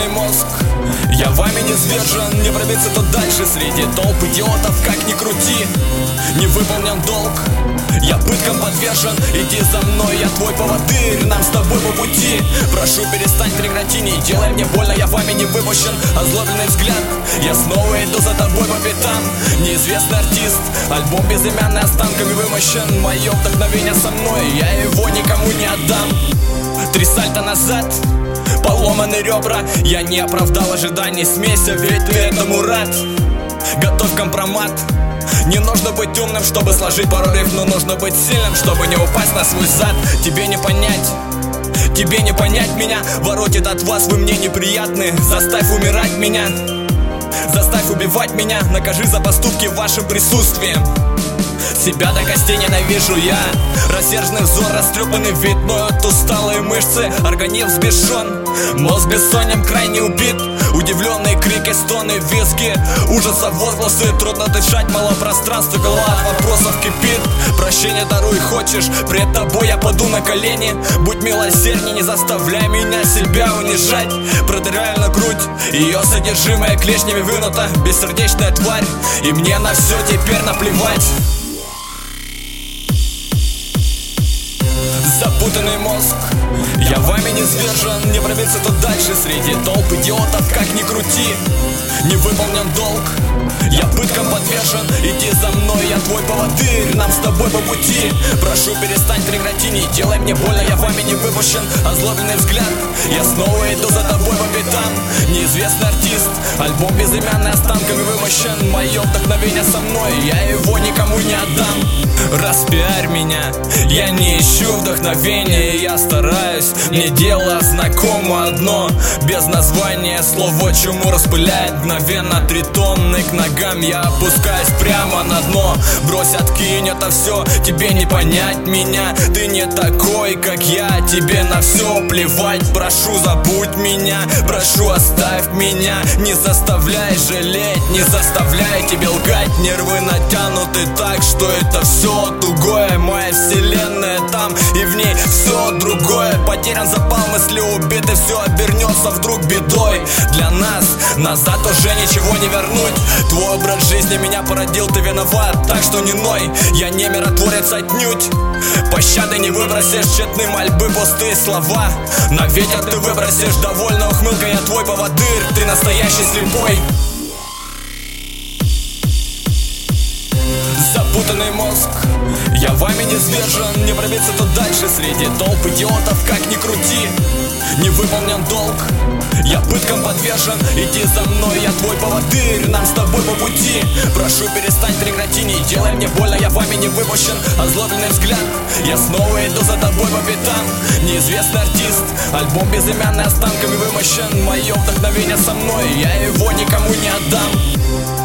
Запутанный мозг, я вами не сдержан. Не пробиться тут дальше среди толп идиотов. Как ни крути, не выполнен долг, я пыткам подвержен. Иди за мной, я твой поводырь, нам с тобой по пути. Прошу, перестань, прекрати, не делай мне больно. Я вами не выпущен, озлобленный взгляд, я снова иду за тобой по пятам. Неизвестный артист, альбом безымянный, останками вымощен. Мое вдохновение со мной, я его никому не отдам. 3 сальта назад, поломаны ребра, я не оправдал ожиданий. Смейся, ведь ты этому рад. Готовь компромат. Не нужно быть умным, чтобы сложить пару рифм, но нужно быть сильным, чтобы не упасть на свой зад. Тебе не понять меня. Воротит от вас, вы мне неприятны. Заставь умирать меня, заставь убивать меня. Накажи за поступки вашим присутствием. Себя до костей ненавижу я. Рассерженный взор, растрепанный вид, ноют усталые мышцы, организм взбешен, мозг бессонен, крайне убит. Удивленные крики, стоны, визги, ужаса, возгласы. Трудно дышать, мало пространства, голова от вопросов кипит. Прощения даруй хочешь, пред тобой я паду на колени. Будь милосердней, не заставляй меня себя унижать. Продыряю на грудь, ее содержимое клешнями вынуто. Бессердечная тварь, и мне на все теперь наплевать. Запутанный мозг, я вами не сдержан. Не пробиться тут дальше среди толп идиотов. Как ни крути, не выполнен долг, я пыткам подвержен. Иди за мной, я твой поводырь, нам с тобой по пути. Прошу, перестань, прекрати, не делай мне больно. Я вами не выпущен, озлобленный взгляд, я снова иду за тобой по пятам. Неизвестный артист, альбом безымянный, останками вымощен. Мое вдохновение со мной, я его никому не отдам. Распиарь меня, я не ищу вдохновения, я стараюсь. Мне дело знакомо одно, без названия слово чуму распыляет мгновенно. 3 тонны к ногам, я опускаюсь прямо на дно. Брось, откинь это все, тебе не понять меня. Ты не такой, как я, тебе на все плевать. Прошу, забудь меня, прошу, оставь меня. Не заставляй жалеть, не заставляй тебе лгать. Нервы натянуты так, что это все тугое. Моя вселенная там, и в ней все другое. Потерян запал, мысли убиты, все обернется вдруг бедой. Для нас назад уже ничего не вернуть. Твой образ жизни меня породил, ты виноват, так что не ной. Я не миротворец отнюдь, пощады не выбросишь, тщетны мольбы, пустые слова на ветер ты выбросишь. Довольно ухмылка, я твой поводырь, ты настоящий слепой. Запутанный мозг, я вами не сдержан. Не пробиться тут дальше среди толп идиотов. Как ни крути, не выполнен долг, я пыткам подвержен. Иди за мной, я твой поводырь, нам с тобой по пути. Прошу, перестань, прекрати, не делай мне больно. Я вами не выпущен, озлобленный взгляд, я снова иду за тобой по пятам. Неизвестный артист, альбом безымянный, останками вымощен. Мое вдохновение со мной, я его никому не отдам.